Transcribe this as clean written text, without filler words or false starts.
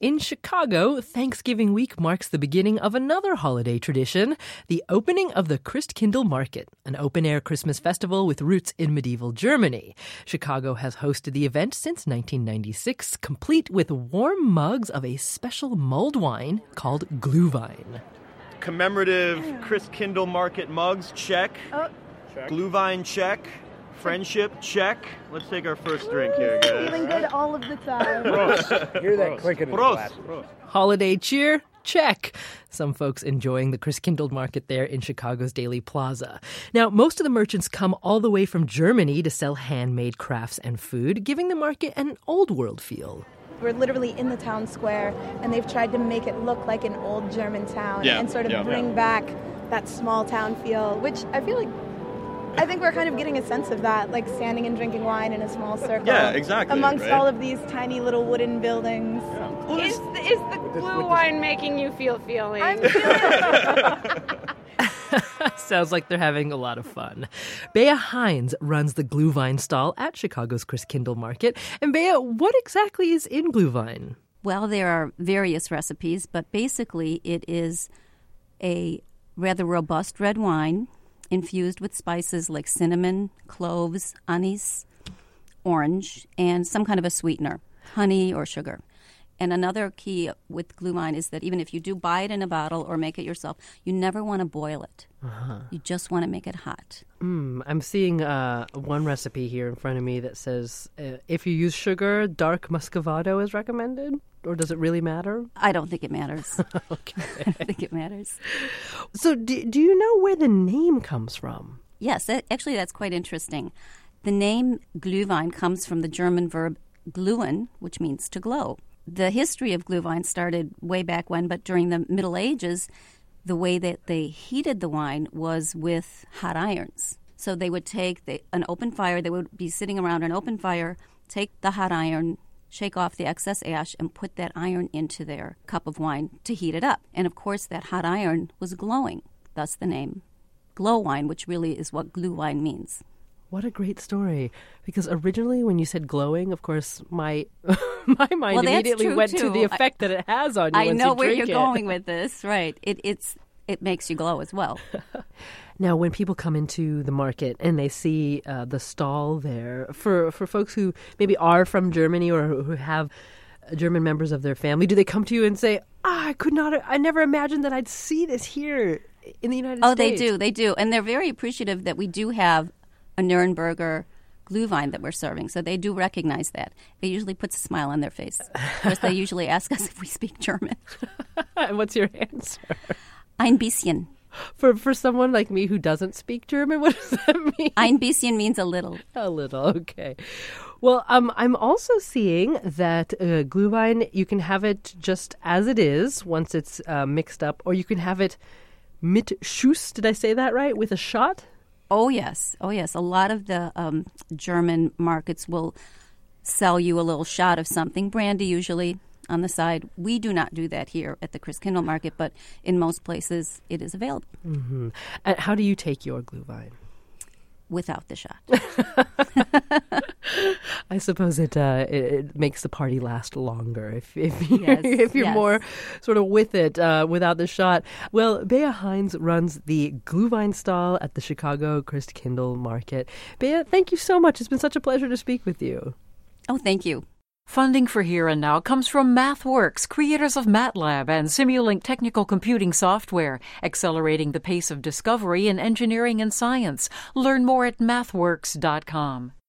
In Chicago, Thanksgiving week marks the beginning of another holiday tradition, the opening of the Christkindl Market, an open-air Christmas festival with roots in medieval Germany. Chicago has hosted the event since 1996, complete with warm mugs of a special mulled wine called Glühwein. Commemorative Christkindl Market mugs, check. Check. Glühwein, check. Friendship, check. Let's take our first drink here, guys. Feeling good all of the time. Prost. Hear that clicking in the glass. Holiday cheer? Check. Some folks enjoying the Christkindl Market there in Chicago's Daily Plaza. Now, most of the merchants come all the way from Germany to sell handmade crafts and food, giving the market an old world feel. We're literally in the town square, and they've tried to make it look like an old German town and sort of bring back that small town feel, which I think we're kind of getting a sense of that, like standing and drinking wine in a small circle. Yeah, exactly. Amongst all of these tiny little wooden buildings. Yeah. Is the Glühwein making you feel feeling? I'm feeling Sounds like they're having a lot of fun. Bea Hines runs the Glühwein stall at Chicago's Christkindl Market. And Bea, what exactly is in Glühwein? Well, there are various recipes, but basically it is a rather robust red wine infused with spices like cinnamon, cloves, anise, orange, and some kind of a sweetener, honey or sugar. And another key with Glühwein is that even if you do buy it in a bottle or make it yourself, you never want to boil it. You just want to make it hot. I'm seeing one recipe here in front of me that says if you use sugar, dark muscovado is recommended. Or does it really matter? I don't think it matters. Okay. I don't think it matters. So do you know where the name comes from? Yes, actually that's quite interesting. The name Glühwein comes from the German verb glühen, which means to glow. The history of Glühwein started way back when, but during the Middle Ages, the way that they heated the wine was with hot irons. So they would take an open fire, they would be sitting around an open fire, take the hot iron, shake off the excess ash, and put that iron into their cup of wine to heat it up. And of course, that hot iron was glowing, thus the name glow wine, which really is what Glühwein means. What a great story. Because originally when you said glowing, of course, my mind immediately went to the effect that it has on you once you drink it. I know where you're going with this, right. It makes you glow as well. Now, when people come into the market and they see the stall there, for folks who maybe are from Germany or who have German members of their family, do they come to you and say, I never imagined that I'd see this here in the United States? Oh, they do. And they're very appreciative that we do have a Nuremberger Glühwein that we're serving. So they do recognize that. It usually puts a smile on their face. Of course, they usually ask us if we speak German. And what's your answer? Ein bisschen. For someone like me who doesn't speak German, what does that mean? Ein bisschen means a little. A little, okay. Well, I'm also seeing that Glühwein, you can have it just as it is once it's mixed up, or you can have it mit Schuss, did I say that right, with a shot? Oh, yes. A lot of the German markets will sell you a little shot of something, brandy usually, on the side. We do not do that here at the Christkindl Market, but in most places it is available. Mm-hmm. And how do you take your Glühwein? Without the shot. I suppose it makes the party last longer if you're more sort of with it without the shot. Well, Bea Hines runs the Glühwein stall at the Chicago Christkindl Market. Bea, thank you so much. It's been such a pleasure to speak with you. Oh, thank you. Funding for Here and Now comes from MathWorks, creators of MATLAB and Simulink technical computing software, accelerating the pace of discovery in engineering and science. Learn more at mathworks.com.